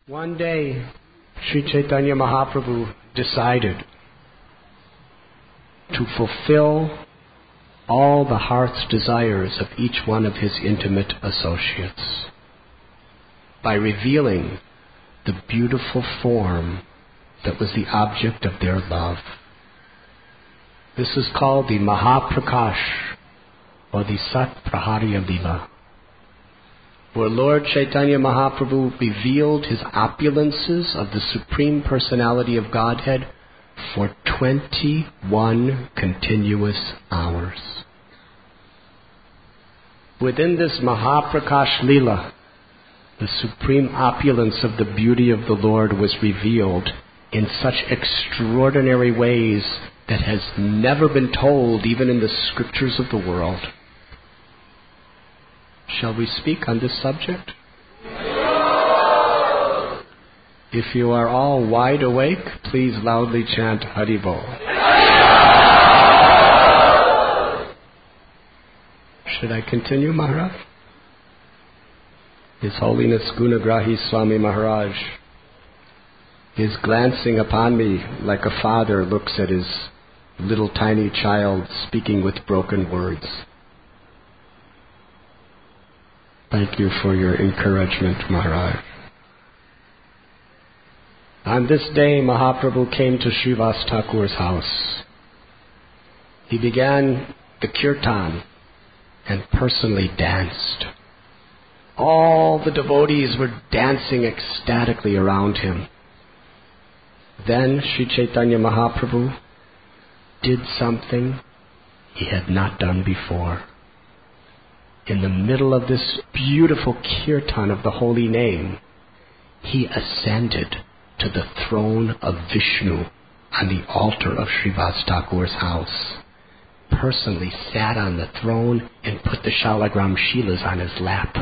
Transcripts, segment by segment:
One day, Sri Chaitanya Mahaprabhu decided to fulfill all the heart's desires of each one of his intimate associates by revealing the beautiful form that was the object of their love. This is called the Mahaprakash, or the Sat Praharya Lila, where Lord Chaitanya Mahaprabhu revealed his opulences of the Supreme Personality of Godhead for 21 continuous hours. Within this Mahaprakash Lila, the supreme opulence of the beauty of the Lord was revealed in such extraordinary ways that has never been told even in the scriptures of the world. Shall we speak on this subject? If you are all wide awake, please loudly chant Haribol. Should I continue, Maharaj? His Holiness Gunagrahi Swami Maharaj is glancing upon me like a father looks at his little tiny child speaking with broken words. Thank you for your encouragement, Maharaj. On this day, Mahaprabhu came to Srivas Thakur's house. He began the kirtan and personally danced. All the devotees were dancing ecstatically around him. Then Sri Chaitanya Mahaprabhu did something he had not done before. In the middle of this beautiful kirtan of the holy name, he ascended to the throne of Vishnu on the altar of Srivas Thakur's house, personally sat on the throne and put the Shalagram Shilas on his lap.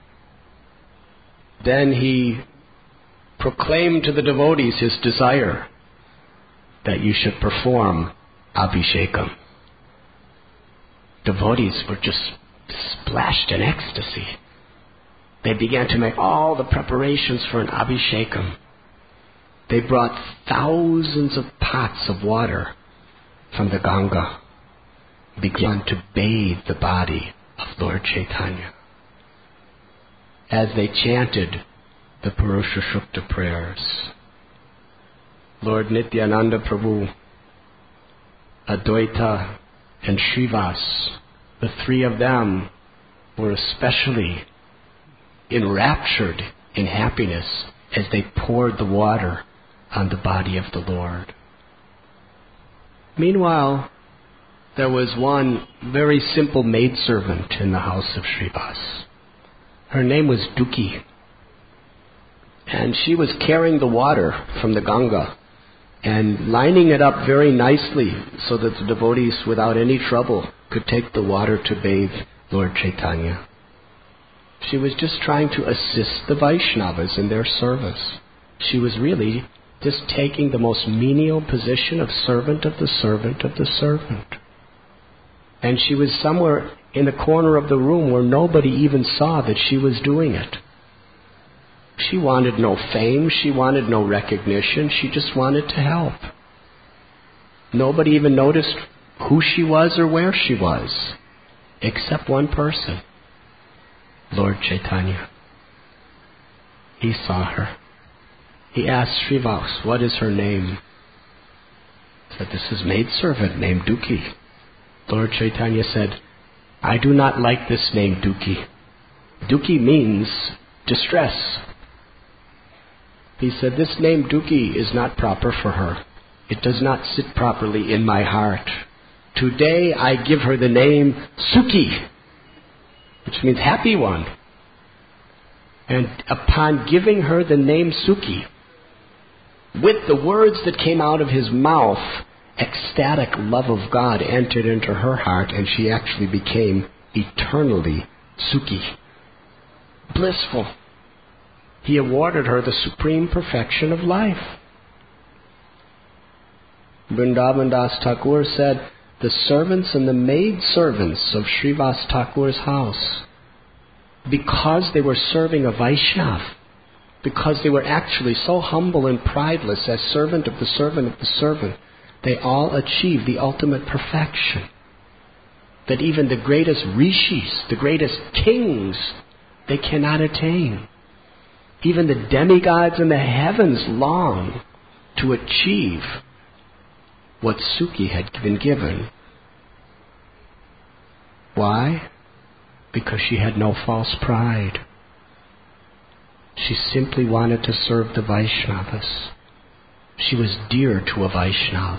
Then he proclaimed to the devotees his desire that you should perform Abhishekam. Devotees were just splashed in ecstasy. They began to make all the preparations for an Abhishekam. They brought thousands of pots of water from the Ganga, began to bathe the body of Lord Chaitanya. As they chanted the Purusha Sukta prayers, Lord Nityananda Prabhu, Advaita, and Srivas, the three of them were especially enraptured in happiness as they poured the water on the body of the Lord. Meanwhile, there was one very simple maidservant in the house of Srivas. Her name was Duki, and she was carrying the water from the Ganga and lining it up very nicely so that the devotees, without any trouble, could take the water to bathe Lord Chaitanya. She was just trying to assist the Vaishnavas in their service. She was really just taking the most menial position of servant of the servant of the servant. And she was somewhere in the corner of the room where nobody even saw that she was doing it. She wanted no fame, she wanted no recognition, she just wanted to help. Nobody even noticed who she was or where she was, except one person, Lord Chaitanya. He saw her. He asked Srivas, what is her name? He said, this is maidservant named Duki. Lord Chaitanya said, I do not like this name Duki. Duki means distress. He said, this name Duki is not proper for her. It does not sit properly in my heart. Today I give her the name Sukhi, which means happy one. And upon giving her the name Sukhi, with the words that came out of his mouth, ecstatic love of God entered into her heart, and she actually became eternally Sukhi, blissful. He awarded her the supreme perfection of life. Vrindavan Das Thakur said, the servants and the maid servants of Srivas Thakur's house, because they were serving a Vaishnav, because they were actually so humble and prideless as servant of the servant of the servant, they all achieved the ultimate perfection that even the greatest rishis, the greatest kings, they cannot attain. Even the demigods in the heavens long to achieve what Suki had been given. Why? Because she had no false pride. She simply wanted to serve the Vaishnavas. She was dear to a Vaishnav.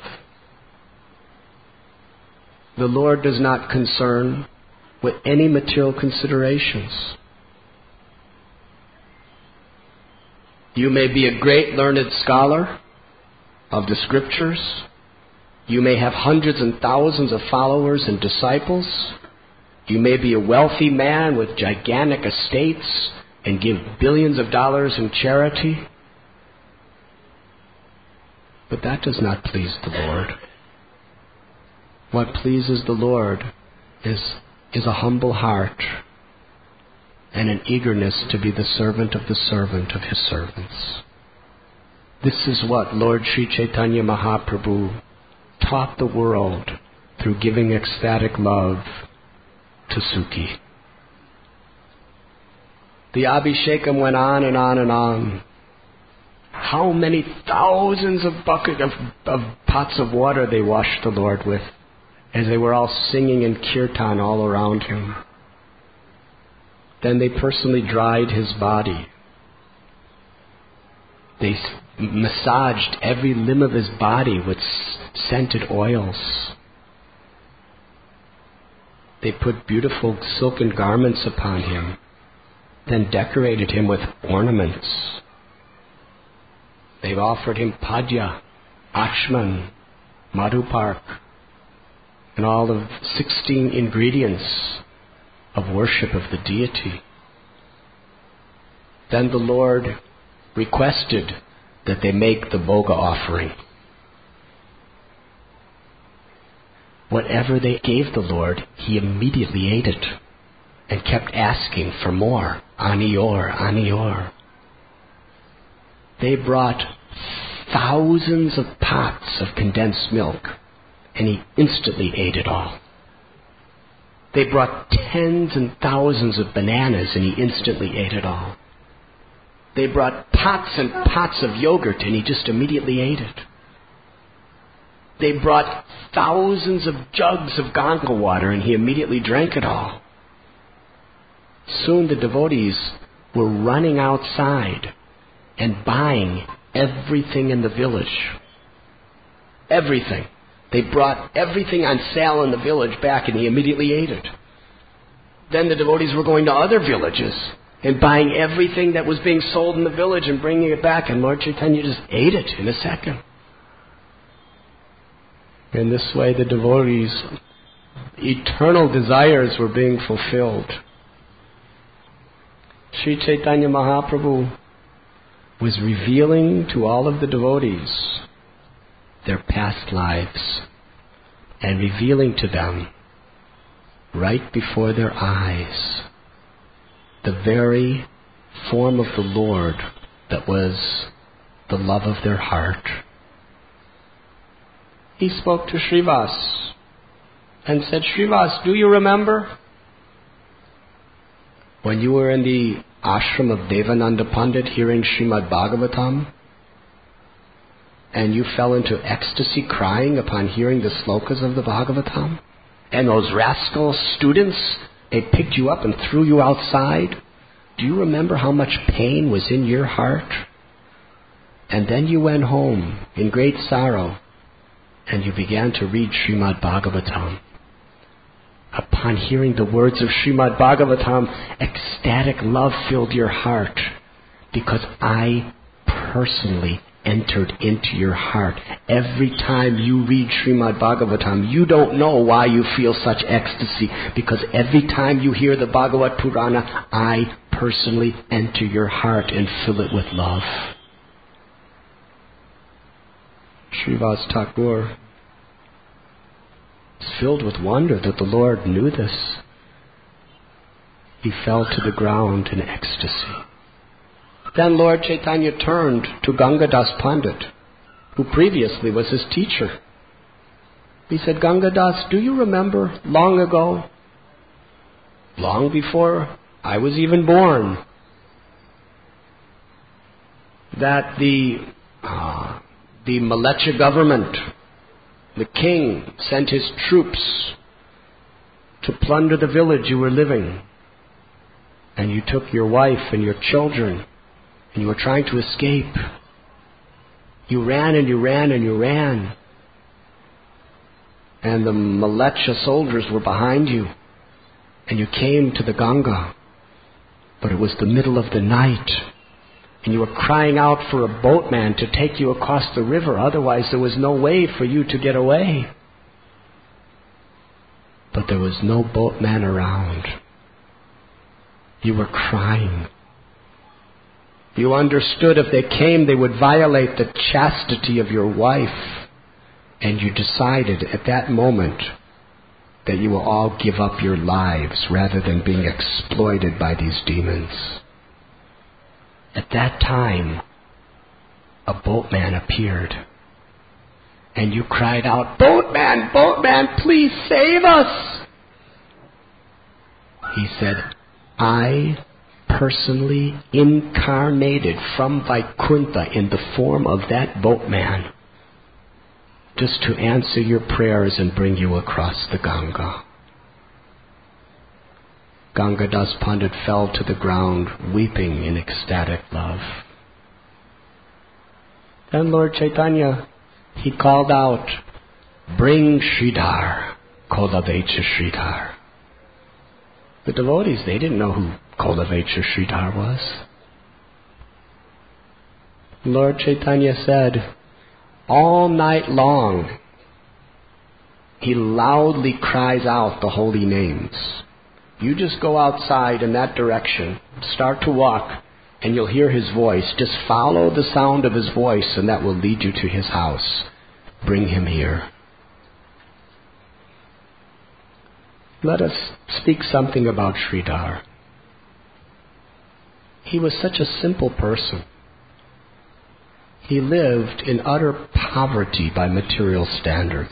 The Lord does not concern with any material considerations. You may be a great learned scholar of the scriptures. You may have hundreds and thousands of followers and disciples. You may be a wealthy man with gigantic estates and give billions of dollars in charity. But that does not please the Lord. What pleases the Lord is a humble heart and an eagerness to be the servant of his servants. This is what Lord Sri Chaitanya Mahaprabhu taught the world through giving ecstatic love to Suki. The Abhishekam went on and on and on. How many thousands of pots of water they washed the Lord with as they were all singing in kirtan all around him. Then they personally dried his body. They massaged every limb of his body with scented oils. They put beautiful silken garments upon him, then decorated him with ornaments. They offered him padya, achman, madhupark, and all of 16 ingredients of worship of the deity. Then the Lord requested that they make the bhoga offering. Whatever they gave the Lord, he immediately ate it and kept asking for more. Anior, anior. They brought thousands of pots of condensed milk, and he instantly ate it all. They brought tens and thousands of bananas, and he instantly ate it all. They brought pots and pots of yogurt, and he just immediately ate it. They brought thousands of jugs of Ganga water, and he immediately drank it all. Soon the devotees were running outside and buying everything in the village. Everything. They brought everything on sale in the village back, and he immediately ate it. Then the devotees were going to other villages and buying everything that was being sold in the village and bringing it back, and Lord Chaitanya just ate it in a second. In this way, the devotees' eternal desires were being fulfilled. Sri Chaitanya Mahaprabhu was revealing to all of the devotees their past lives and revealing to them right before their eyes the very form of the Lord that was the love of their heart. He spoke to Srivas and said, Srivas, do you remember when you were in the ashram of Devananda Pandit hearing Srimad Bhagavatam and you fell into ecstasy crying upon hearing the slokas of the Bhagavatam? And those rascal students, they picked you up and threw you outside. Do you remember how much pain was in your heart? And then you went home in great sorrow and you began to read Srimad Bhagavatam. Upon hearing the words of Srimad Bhagavatam, ecstatic love filled your heart because I personally entered into your heart. Every time you read Srimad Bhagavatam, you don't know why you feel such ecstasy, because every time you hear the Bhagavad Purana, I personally enter your heart and fill it with love. Srivas Thakur was filled with wonder that the Lord knew this. He fell to the ground in ecstasy. Then Lord Chaitanya turned to Gangadas Pandit, who previously was his teacher. He said, Gangadas, do you remember long ago, long before I was even born, that the Malecha government, the king, sent his troops to plunder the village you were living, and you took your wife and your children, and you were trying to escape. You ran and you ran and you ran. And the Malecha soldiers were behind you. And you came to the Ganga. But it was the middle of the night. And you were crying out for a boatman to take you across the river. Otherwise there was no way for you to get away. But there was no boatman around. You were crying. You understood if they came, they would violate the chastity of your wife. And you decided at that moment that you will all give up your lives rather than being exploited by these demons. At that time, a boatman appeared. And you cried out, Boatman, boatman, please save us! He said, I personally incarnated from Vaikuntha in the form of that boatman just to answer your prayers and bring you across the Ganga. Gangadas Pandit fell to the ground, weeping in ecstatic love. Then Lord Chaitanya, he called out, bring Sridhar, Kolavecha Sridhar. The devotees, they didn't know who Kolavecha Sridhar was. Lord Chaitanya said, all night long, he loudly cries out the holy names. You just go outside in that direction, start to walk, and you'll hear his voice. Just follow the sound of his voice, and that will lead you to his house. Bring him here. Let us speak something about Sridhar. He was such a simple person. He lived in utter poverty by material standards.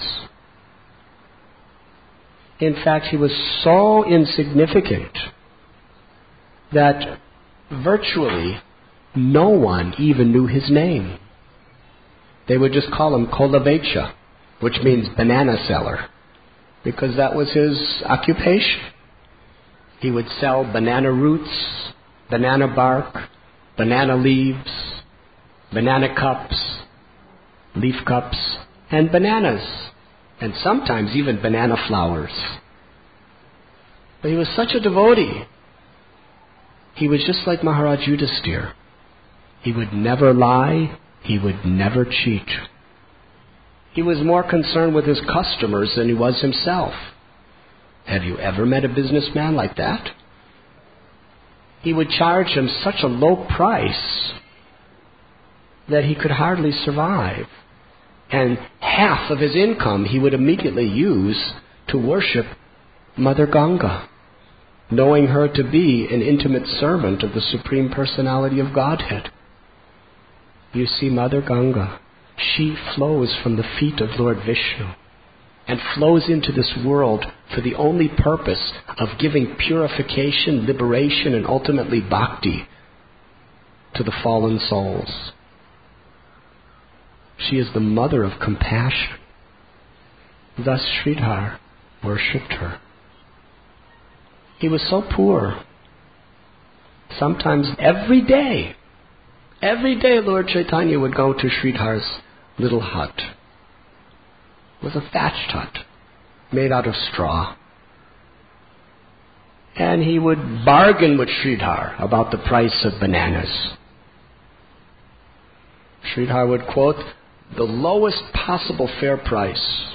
In fact, he was so insignificant that virtually no one even knew his name. They would just call him Kolavecha, which means banana seller, because that was his occupation. He would sell banana roots, banana bark, banana leaves, banana cups, leaf cups, and bananas, and sometimes even banana flowers. But he was such a devotee. He was just like Maharaj Yudhisthira. He would never lie. He would never cheat. He was more concerned with his customers than he was himself. Have you ever met a businessman like that? He would charge him such a low price that he could hardly survive. And half of his income he would immediately use to worship Mother Ganga, knowing her to be an intimate servant of the Supreme Personality of Godhead. You see, Mother Ganga, she flows from the feet of Lord Vishnu and flows into this world for the only purpose of giving purification, liberation, and ultimately bhakti to the fallen souls. She is the mother of compassion. Thus Sridhar worshipped her. He was so poor. Sometimes every day Lord Chaitanya would go to Sridhar's little hut. It was a thatched hut made out of straw. And he would bargain with Sridhar about the price of bananas. Sridhar would quote, the lowest possible fair price.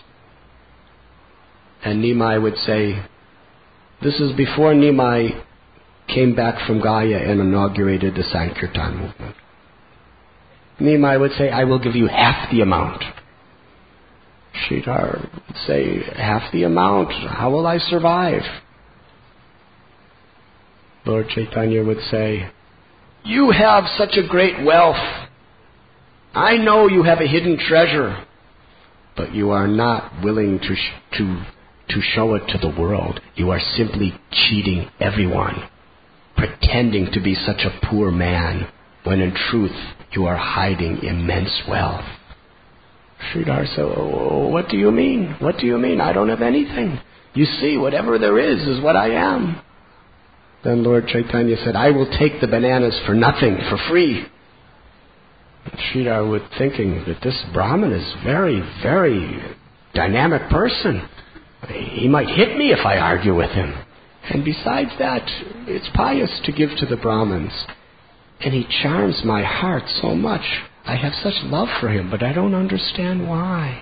And Nimai would say, this is before Nimai came back from Gaya and inaugurated the Sankirtan movement. Nimai would say, I will give you half the amount. Sridhar would say, half the amount? How will I survive? Lord Chaitanya would say, You have such a great wealth. I know you have a hidden treasure, but you are not willing to show it to the world. You are simply cheating everyone, pretending to be such a poor man, when in truth you are hiding immense wealth. Sridhar said, what do you mean? What do you mean? I don't have anything. You see, whatever there is what I am. Then Lord Chaitanya said, I will take the bananas for nothing, for free. Sridhar was thinking that this Brahmin is very, very dynamic person. He might hit me if I argue with him. And besides that, it's pious to give to the Brahmins. And he charms my heart so much. I have such love for him, but I don't understand why.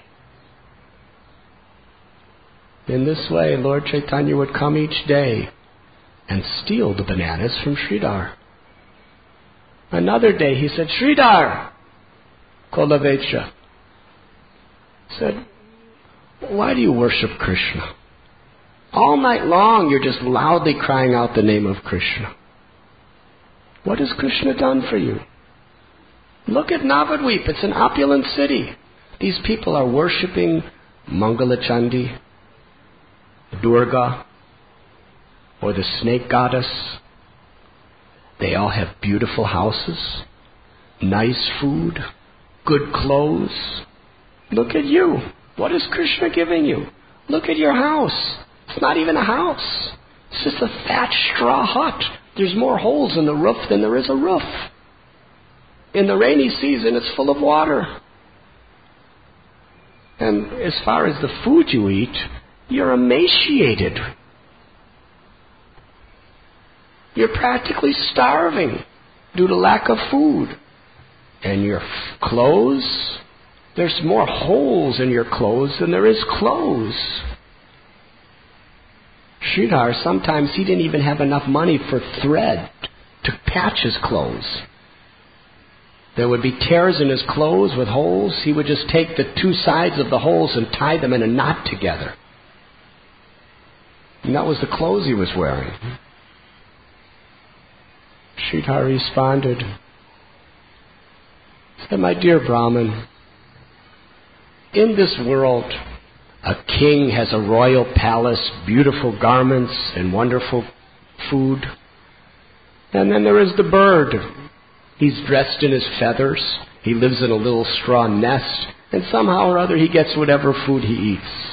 In this way, Lord Chaitanya would come each day and steal the bananas from Sridhar. Another day he said, Sridhar, Kolavecha said, why do you worship Krishna? All night long you're just loudly crying out the name of Krishna. What has Krishna done for you? Look at Navadvip. It's an opulent city. These people are worshipping Mangalachandi, Durga, or the snake goddess. They all have beautiful houses, nice food, good clothes. Look at you. What is Krishna giving you? Look at your house. It's not even a house. It's just a thatched straw hut. There's more holes in the roof than there is a roof. In the rainy season, it's full of water. And as far as the food you eat, you're emaciated. You're practically starving due to lack of food. And your clothes, there's more holes in your clothes than there is clothes. Sridhar, sometimes he didn't even have enough money for thread to patch his clothes. There would be tears in his clothes with holes. He would just take the two sides of the holes and tie them in a knot together. And that was the clothes he was wearing. Sridhar responded, said, my dear Brahmin, in this world, a king has a royal palace, beautiful garments, and wonderful food. And then there is the bird. He's dressed in his feathers. He lives in a little straw nest. And somehow or other he gets whatever food he eats.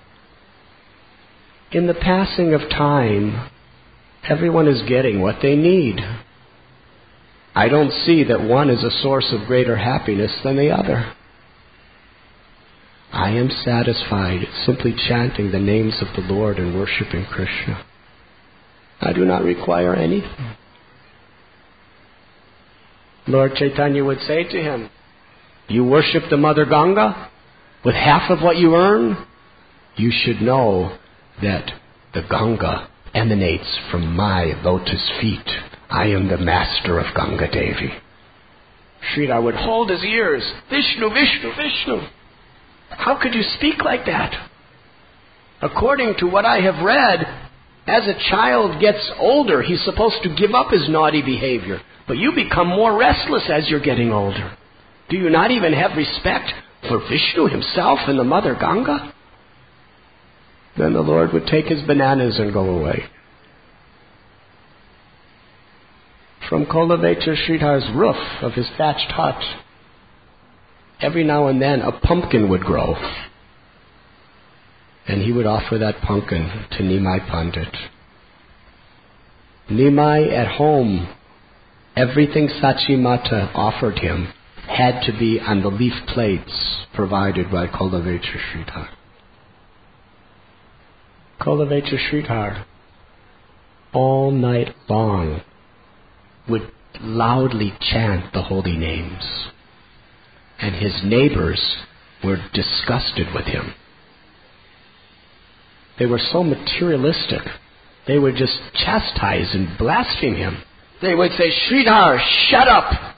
In the passing of time, everyone is getting what they need. I don't see that one is a source of greater happiness than the other. I am satisfied simply chanting the names of the Lord and worshiping Krishna. I do not require anything. Lord Chaitanya would say to him, you worship the Mother Ganga with half of what you earn? You should know that the Ganga emanates from my lotus feet. I am the master of Ganga Devi. Sridhar would hold his ears. Vishnu, Vishnu, Vishnu. How could you speak like that? According to what I have read, as a child gets older, he's supposed to give up his naughty behavior. But you become more restless as you're getting older. Do you not even have respect for Vishnu himself and the Mother Ganga? Then the Lord would take his bananas and go away. From Kolavecha Sridhar's roof of his thatched hut, every now and then a pumpkin would grow. And he would offer that pumpkin to Nimai Pandit. Nimai at home, everything Sachi Mata offered him had to be on the leaf plates provided by Kolavecha Sridhar. Kolavecha Sridhar, all night long, would loudly chant the holy names. And his neighbors were disgusted with him. They were so materialistic. They would just chastise and blaspheme him. They would say, Sridhar, shut up!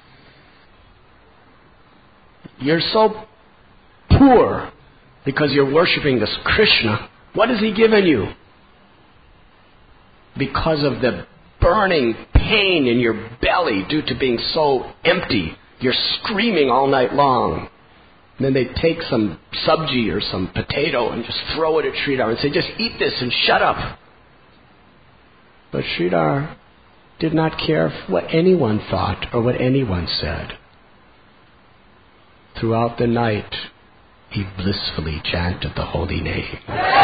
You're so poor because you're worshipping this Krishna. What has he given you? Because of the burning pain in your belly due to being so empty. You're screaming all night long. And then they take some sabji or some potato and just throw it at Sridhar and say, just eat this and shut up. But Sridhar did not care what anyone thought or what anyone said. Throughout the night, he blissfully chanted the holy name.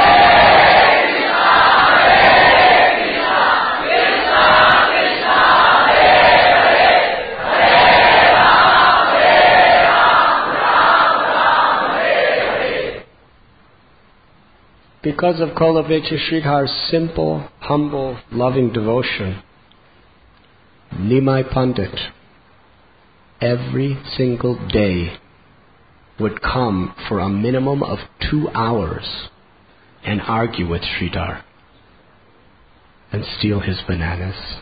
Because of Kolavecha Sridhar's simple, humble, loving devotion, Nimai Pandit every single day would come for a minimum of 2 hours and argue with Sridhar and steal his bananas.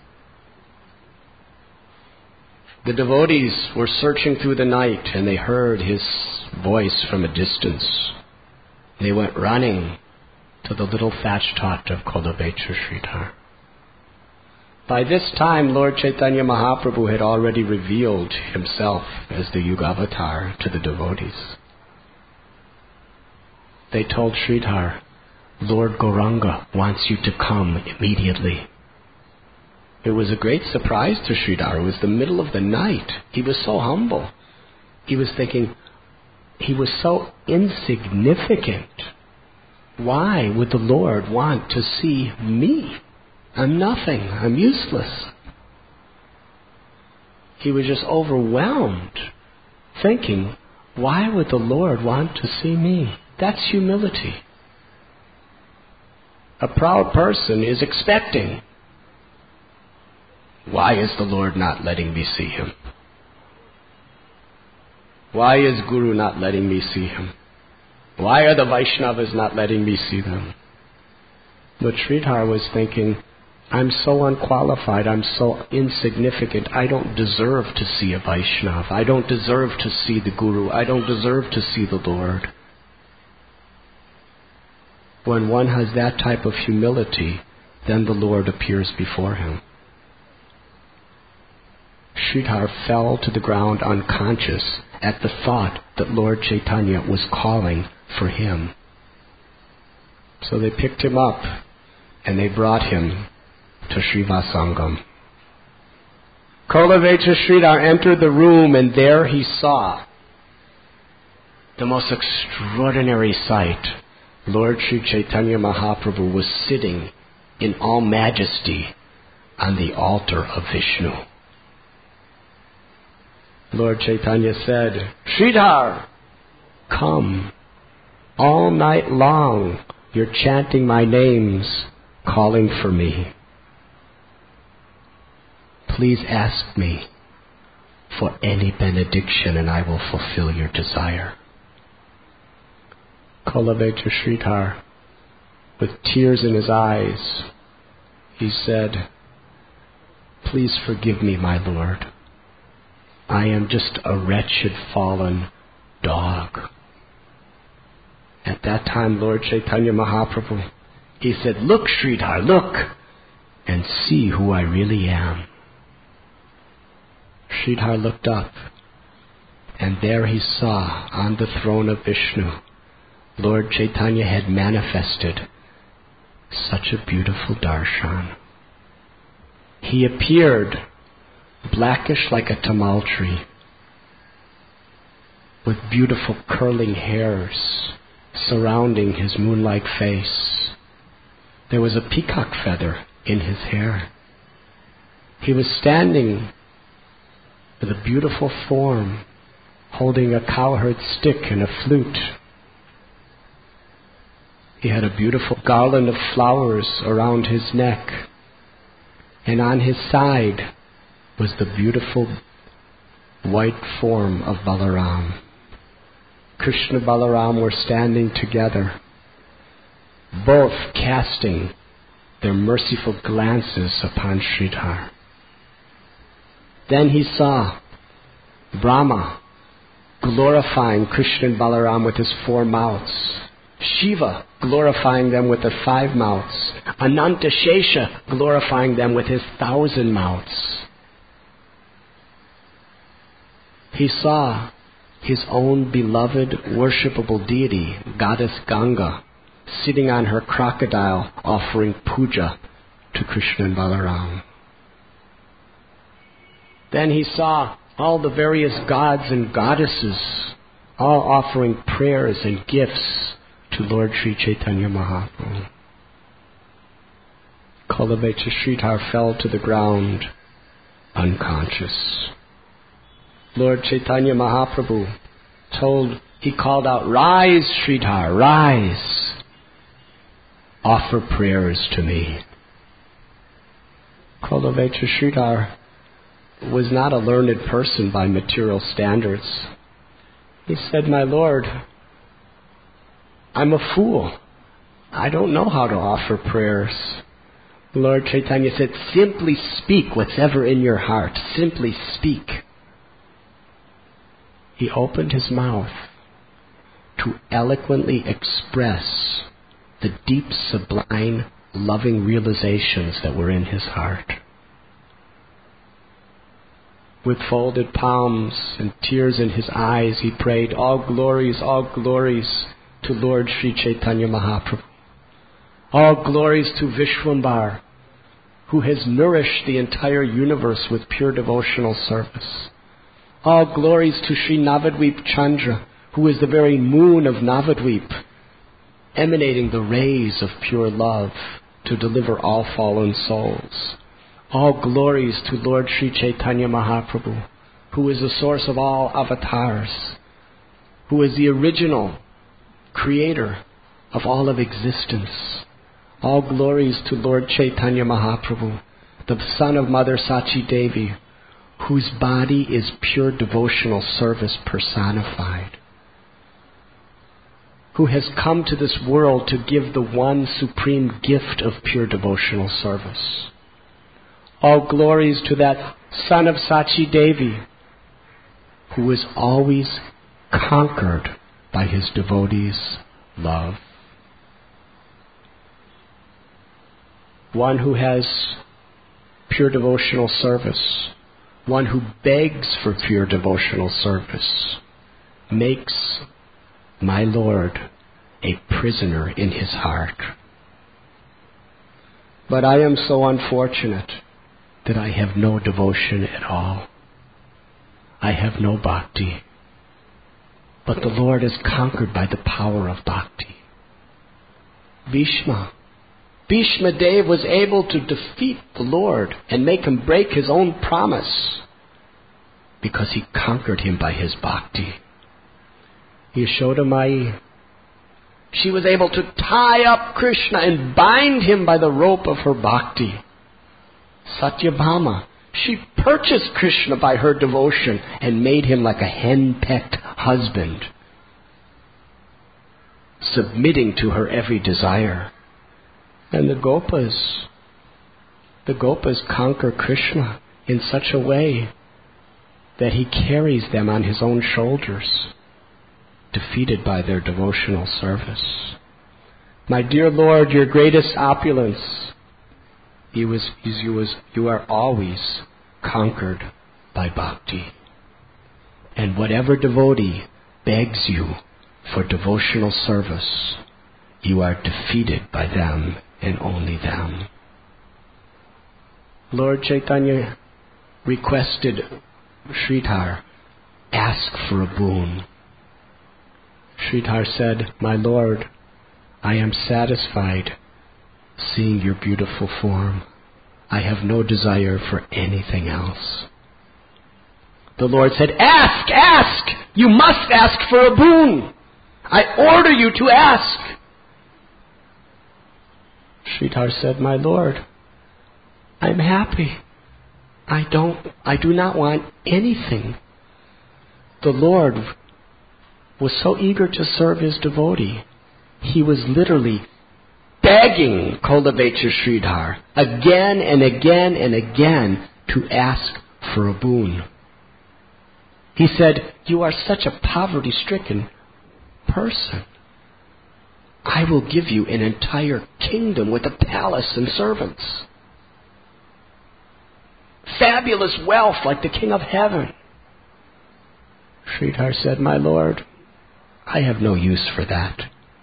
The devotees were searching through the night and they heard his voice from a distance. They went running to the little thatched hut of Kolavecha Sridhar. By this time, Lord Chaitanya Mahaprabhu had already revealed himself as the Yugavatar to the devotees. They told Sridhar, Lord Gauranga wants you to come immediately. It was a great surprise to Sridhar. It was the middle of the night. He was so humble. He was thinking, he was so insignificant. Why would the Lord want to see me? I'm nothing. I'm useless. He was just overwhelmed, thinking, why would the Lord want to see me? That's humility. A proud person is expecting. Why is the Lord not letting me see him? Why is Guru not letting me see him? Why are the Vaishnavas not letting me see them? But Sridhar was thinking, I'm so unqualified, I'm so insignificant, I don't deserve to see a Vaishnava. I don't deserve to see the Guru. I don't deserve to see the Lord. When one has that type of humility, then the Lord appears before him. Sridhar fell to the ground unconscious at the thought that Lord Chaitanya was calling for him. So they picked him up and they brought him to Srivasangam. Kolavecha Sridhar entered the room and there he saw the most extraordinary sight. Lord Sri Chaitanya Mahaprabhu was sitting in all majesty on the altar of Vishnu. Lord Chaitanya said, Sridhar, come. All night long you're chanting my names, calling for me. Please ask me for any benediction and I will fulfill your desire. Kolavecha Sridhar, with tears in his eyes, he said, please forgive me, my Lord. I am just a wretched, fallen dog. At that time, Lord Chaitanya Mahaprabhu, he said, look, Sridhar, look, and see who I really am. Sridhar looked up, and there he saw on the throne of Vishnu, Lord Chaitanya had manifested such a beautiful darshan. He appeared blackish like a tamal tree, with beautiful curling hairs surrounding his moon-like face. There was a peacock feather in his hair. He was standing with a beautiful form, holding a cowherd stick and a flute. He had a beautiful garland of flowers around his neck, and on his side was the beautiful white form of Balaram. Krishna and Balaram were standing together, both casting their merciful glances upon Sridhar. Then he saw Brahma glorifying Krishna and Balaram with his 4 mouths. Shiva glorifying them with their 5 mouths. Anantashesha glorifying them with his 1,000 mouths. He saw his own beloved worshipable deity, Goddess Ganga, sitting on her crocodile offering puja to Krishna and Balaram. Then he saw all the various gods and goddesses all offering prayers and gifts to Lord Sri Chaitanya Mahaprabhu. Kolavecha Sridhar fell to the ground unconscious. Lord Chaitanya Mahaprabhu he called out, "Rise, Sridhar, rise. Offer prayers to me." Kolavecha Sridhar was not a learned person by material standards. He said, "My Lord, I'm a fool. I don't know how to offer prayers." Lord Chaitanya said, "Simply speak whatever in your heart. Simply speak." He opened his mouth to eloquently express the deep, sublime, loving realizations that were in his heart. With folded palms and tears in his eyes, he prayed, all glories to Lord Sri Chaitanya Mahaprabhu. All glories to Vishwambar, who has nourished the entire universe with pure devotional service. All glories to Sri Navadvip Chandra, who is the very moon of Navadvip, emanating the rays of pure love to deliver all fallen souls. All glories to Lord Sri Chaitanya Mahaprabhu, who is the source of all avatars, who is the original creator of all of existence. All glories to Lord Chaitanya Mahaprabhu, the son of Mother Sachi Devi, whose body is pure devotional service personified, who has come to this world to give the one supreme gift of pure devotional service. All glories to that son of Sachi Devi, who is always conquered by his devotees' love. One who has pure devotional service, one who begs for pure devotional service, makes my Lord a prisoner in his heart. But I am so unfortunate that I have no devotion at all. I have no bhakti. But the Lord is conquered by the power of bhakti. Bhishma Dev was able to defeat the Lord and make him break his own promise because he conquered him by his bhakti. Yashoda Mai, she was able to tie up Krishna and bind him by the rope of her bhakti. Satyabhama, she purchased Krishna by her devotion and made him like a hen-pecked husband, submitting to her every desire. And the Gopas conquer Krishna in such a way that he carries them on his own shoulders, defeated by their devotional service. My dear Lord, your greatest opulence, you are always conquered by bhakti. And whatever devotee begs you for devotional service, you are defeated by them and only them. Lord Chaitanya requested Sridhar, ask for a boon. Sridhar said, my Lord, I am satisfied seeing your beautiful form. I have no desire for anything else. The Lord said, ask! You must ask for a boon. I order you to ask. Sridhar said, my Lord, I'm happy. I do not want anything. The Lord was so eager to serve his devotee. He was literally begging Kolavecha Sridhar again and again and again to ask for a boon. He said, you are such a poverty-stricken person. I will give you an entire kingdom with a palace and servants. Fabulous wealth like the King of Heaven. Sridhar said, my Lord, I have no use for that.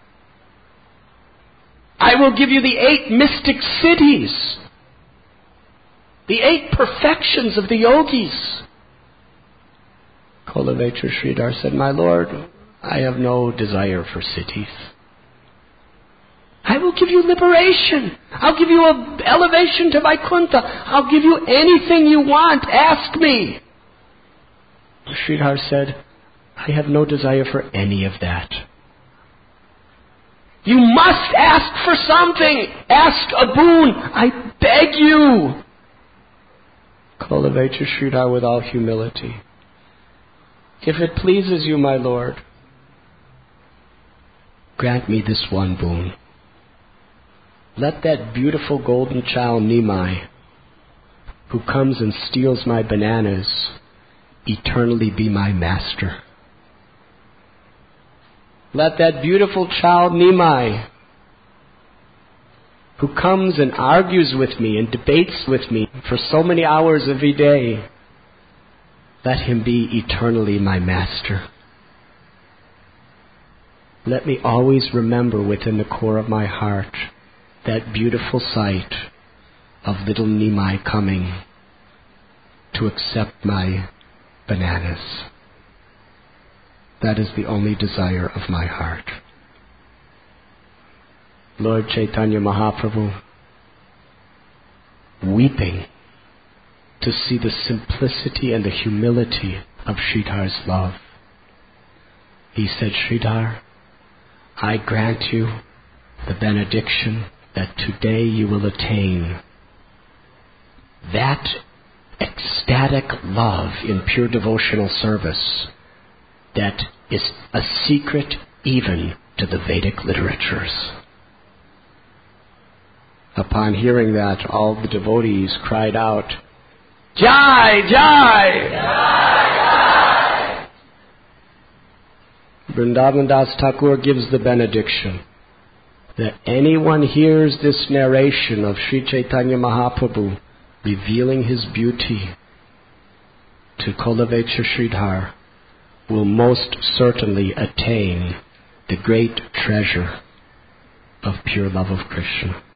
I will give you the 8 mystic cities, the 8 perfections of the yogis. Kulavechra Sridhar said, my Lord, I have no desire for cities. I will give you liberation. I'll give you an elevation to Vaikuntha. I'll give you anything you want. Ask me. Sridhar said, I have no desire for any of that. You must ask for something. Ask a boon. I beg you. Kulavechra Sridhar with all humility. If it pleases you, my Lord, grant me this one boon. Let that beautiful golden child Nimai, who comes and steals my bananas, eternally be my master. Let that beautiful child Nimai, who comes and argues with me and debates with me for so many hours every day, let him be eternally my master. Let me always remember within the core of my heart that beautiful sight of little Nimai coming to accept my bananas. That is the only desire of my heart. Lord Chaitanya Mahaprabhu, weeping to see the simplicity and the humility of Sridhar's love, he said, Sridhar, I grant you the benediction that today you will attain that ecstatic love in pure devotional service that is a secret even to the Vedic literatures. Upon hearing that, all the devotees cried out, Jai! Jai! Jai! Vrindavan Das Thakur gives the benediction that anyone hears this narration of Sri Chaitanya Mahaprabhu revealing his beauty to Kulavechra Sridhar will most certainly attain the great treasure of pure love of Krishna.